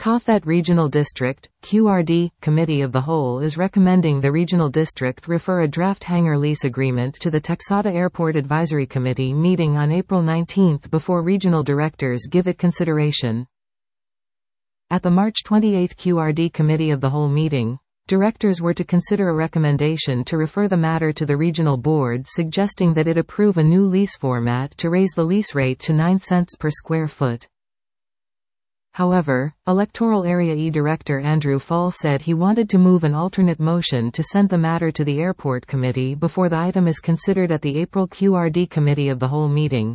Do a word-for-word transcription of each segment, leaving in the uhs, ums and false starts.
Cathet Regional District, Q R D, Committee of the Whole is recommending the Regional District refer a draft hangar lease agreement to the Texada Airport Advisory Committee meeting on April nineteenth before regional directors give it consideration. At the March twenty-eighth Q R D Committee of the Whole meeting, directors were to consider a recommendation to refer the matter to the Regional Board suggesting that it approve a new lease format to raise the lease rate to nine cents per square foot. However, Electoral Area E Director Andrew Fall said he wanted to move an alternate motion to send the matter to the Airport Committee before the item is considered at the April Q R D Committee of the Whole meeting.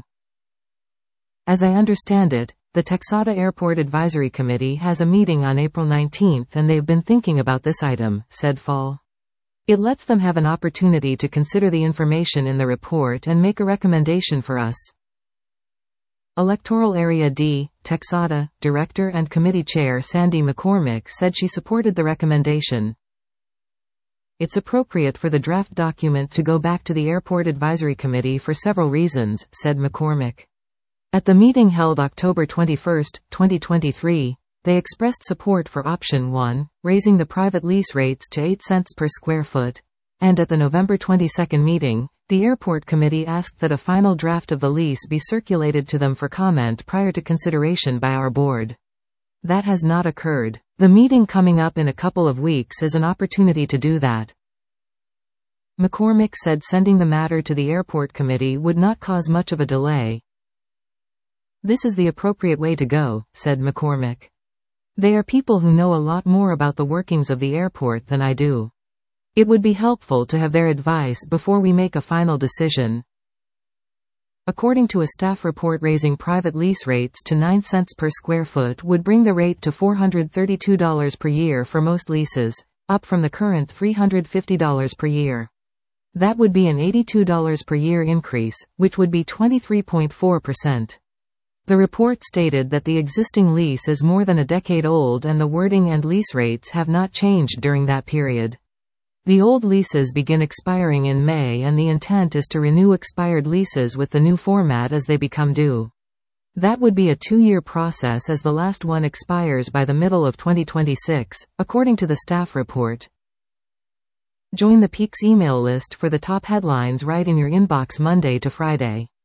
As I understand it, the Texada Airport Advisory Committee has a meeting on April nineteenth and they've been thinking about this item, said Fall. It lets them have an opportunity to consider the information in the report and make a recommendation for us. Electoral Area D, Texada, Director and Committee Chair Sandy McCormick said she supported the recommendation. It's appropriate for the draft document to go back to the Airport Advisory Committee for several reasons, said McCormick. At the meeting held October twenty-first, twenty twenty-three, they expressed support for option one, raising the private lease rates to eight cents per square foot, and at the November twenty-second meeting, the Airport Committee asked that a final draft of the lease be circulated to them for comment prior to consideration by our board. That has not occurred. The meeting coming up in a couple of weeks is an opportunity to do that. McCormick said sending the matter to the Airport Committee would not cause much of a delay. This is the appropriate way to go, said McCormick. They are people who know a lot more about the workings of the airport than I do. It would be helpful to have their advice before we make a final decision. According to a staff report, raising private lease rates to nine cents per square foot would bring the rate to four hundred thirty-two dollars per year for most leases, up from the current three hundred fifty dollars per year. That would be an eighty-two dollars per year increase, which would be twenty-three point four percent. The report stated that the existing lease is more than a decade old and the wording and lease rates have not changed during that period. The old leases begin expiring in May and the intent is to renew expired leases with the new format as they become due. That would be a two-year process as the last one expires by the middle of twenty twenty-six, according to the staff report. Join the Peaks email list for the top headlines right in your inbox Monday to Friday.